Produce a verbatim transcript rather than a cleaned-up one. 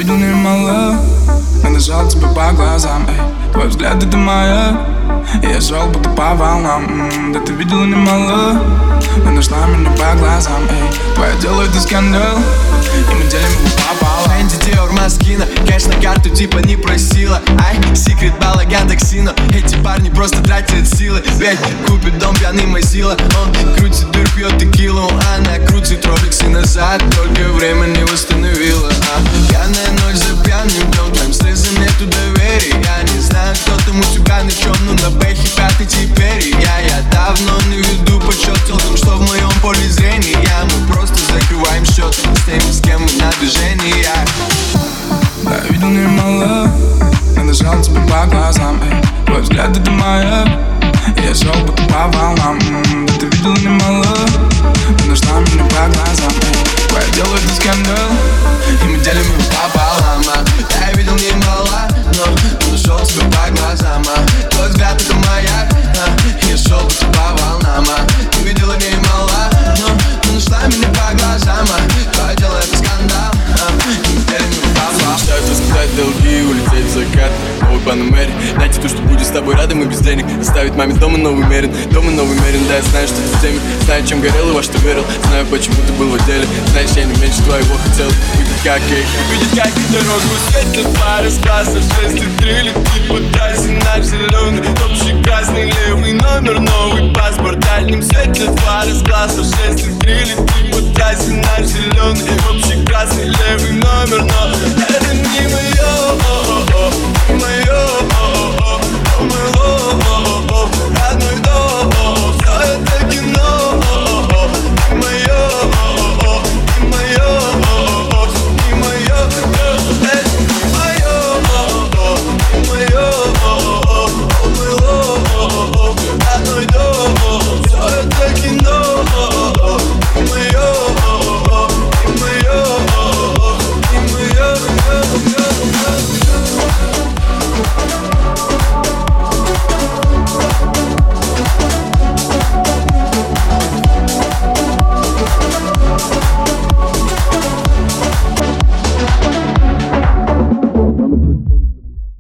видел немало, я нажал тебе по глазам, эй. Твой взгляд это моя, и я шел будто по волнам. М-м, да ты видела немало, но нашла меня по глазам, эй. Твое дело это скандал, и мы делим его пополам. Фэнди, Диор, Маскина, кэш на карту типа не просила. Ай, секрет, балаган, токсина. Эти парни просто тратят силы. Ведь купит дом пьяный Мазила. Он крутит дыр, пьет текилу. Она крутит роликсы назад, только время не восстановила. а? Пьяная ночь за пьяным днем, там слезы нету доверия. Я не знаю, кто там у тебя на чем, но на бэхе пятый теперь. Я, я давно не веду подсчет толком, что в моем поле зрения. Мы просто закрываем счет с теми, с кем мы на движении. Да, я видел немало, я нажал тебе по глазам, эй. Твой взгляд это моя, и я шел будто по волнам. М-м, да ты видел немало, но нашла меня по глазам, эй. Твое дело это скандал, и мы делим его пополам. а. Да, я видел немало, но нашел тебя по глазам. а. Твой взгляд это моя, а, я шел будто по волнам. а. Ты видела немало, но нашла меня по глазам. а. Твое дело это скандал, а, и мы делим его пополам. Мечтают раскидать долги, улететь в закат, новый Панамере. Найти то, что будет с тобой рядом и без денег. Оставить маме дома новый мерин, дома новый мерин. Да, я знаю, что ты в теме, знаю, чем горел и во что верил. Знаю, почему ты был в отделе, знаешь, я не меньше твоего хотел. Видеть как их, видеть как их дорогу светят пары с класса шесть и три. Летит по трассе наш зеленый, общий красный левый номер, новый паспорт. Дальним светят пары с класса шесть и три. Летит по трассе наш зеленый, общий красный левый